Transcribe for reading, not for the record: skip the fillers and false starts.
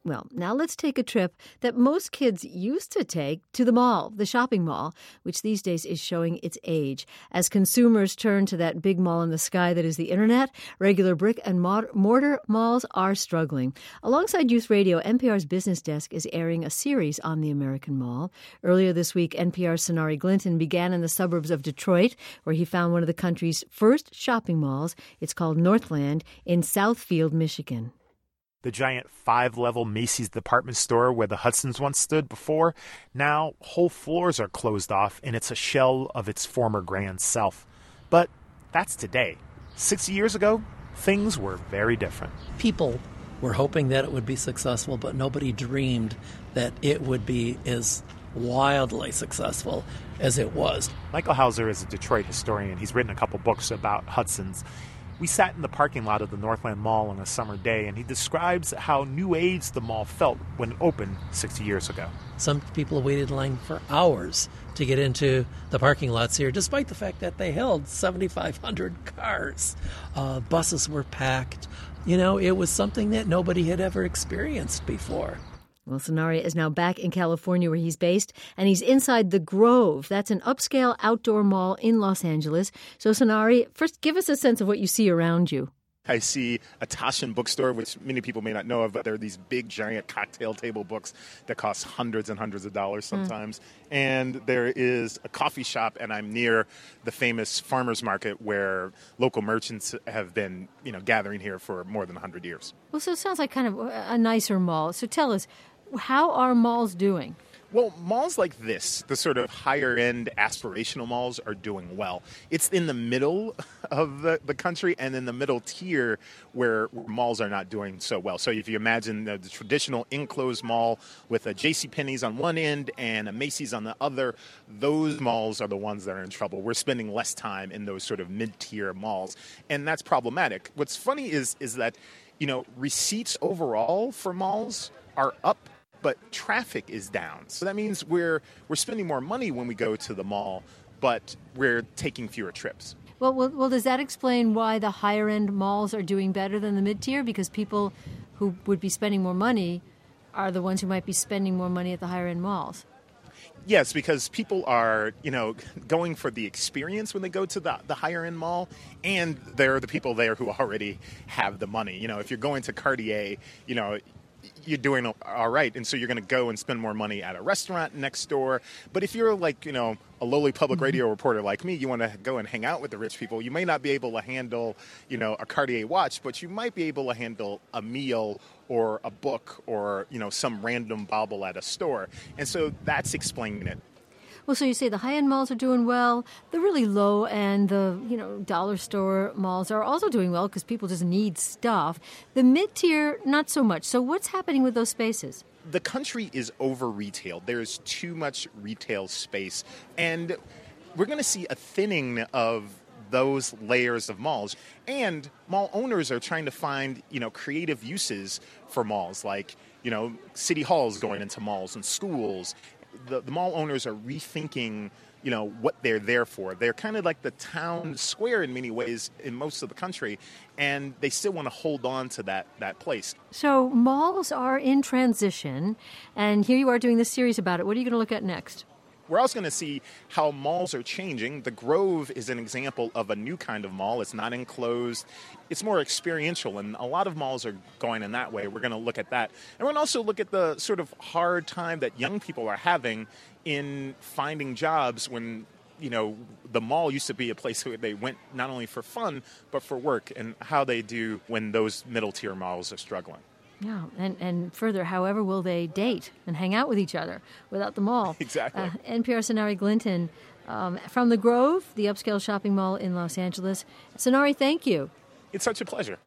Well, now let's take a trip that most kids used to take to the mall, the shopping mall, which these days is showing its age. As consumers turn to that big mall in the sky that is the internet, regular brick and mortar malls are struggling. Alongside Youth Radio, NPR's Business Desk is airing a series on the American Mall. Earlier this week, NPR's Sonari Glinton began in the suburbs of Detroit, where he found one of the country's first shopping malls. It's called Northland in Southfield, Michigan. The giant 5-level Macy's department store where the Hudsons once stood before, now whole floors are closed off and it's a shell of its former grand self. But that's today. 60 years ago, things were very different. People were hoping that it would be successful, but nobody dreamed that it would be as wildly successful as it was. Michael Hauser is a Detroit historian. He's written a couple books about Hudsons. We sat in the parking lot of the Northland Mall on a summer day, and he describes how new age the mall felt when it opened 60 years ago. Some people waited in line for hours to get into the parking lots here, despite the fact that they held 7,500 cars. Buses were packed. You know, it was something that nobody had ever experienced before. Well, Sonari is now back in California where he's based, and he's inside the Grove. That's an upscale outdoor mall in Los Angeles. So, Sonari, first give us a sense of what you see around you. I see a Taschen bookstore, which many people may not know of, but there are these big, giant cocktail table books that cost hundreds and hundreds of dollars sometimes. And there is a coffee shop, and I'm near the famous farmers market where local merchants have been, gathering here for more than 100 years. Well, so it sounds like kind of a nicer mall. So tell us, how are malls doing? Well, malls like this, the sort of higher-end aspirational malls, are doing well. It's in the middle of the country and in the middle tier where malls are not doing so well. So if you imagine the traditional enclosed mall with a JCPenney's on one end and a Macy's on the other, those malls are the ones that are in trouble. We're spending less time in those sort of mid-tier malls, and that's problematic. What's funny is that, receipts overall for malls are up, but traffic is down. So that means we're spending more money when we go to the mall, but we're taking fewer trips. Well, does that explain why the higher-end malls are doing better than the mid-tier? Because people who would be spending more money are the ones who might be spending more money at the higher-end malls. Yes, because people are, going for the experience when they go to the higher-end mall, and they're the people there who already have the money. If you're going to Cartier, you're doing all right, and so you're going to go and spend more money at a restaurant next door. But if you're like, a lowly public radio reporter like me, you want to go and hang out with the rich people, you may not be able to handle, a Cartier watch, but you might be able to handle a meal or a book or, some random bauble at a store. And so that's explaining it. Well, so you say the high-end malls are doing well. The really low-end, dollar store malls are also doing well because people just need stuff. The mid-tier, not so much. So what's happening with those spaces? The country is over-retailed. There's too much retail space. And we're going to see a thinning of those layers of malls. And mall owners are trying to find, creative uses for malls, like, city halls going into malls and schools. The mall owners are rethinking, what they're there for. They're kind of like the town square in many ways in most of the country, and they still want to hold on to that place. So malls are in transition, and here you are doing this series about it. What are you going to look at next? We're also going to see how malls are changing. The Grove is an example of a new kind of mall. It's not enclosed. It's more experiential, and a lot of malls are going in that way. We're going to look at that. And we're going to also look at the sort of hard time that young people are having in finding jobs when, the mall used to be a place where they went not only for fun, but for work, and how they do when those middle-tier malls are struggling. Yeah, and further, however will they date and hang out with each other without the mall? Exactly. NPR Sonari Glinton from the Grove, the upscale shopping mall in Los Angeles. Sonari, thank you. It's such a pleasure.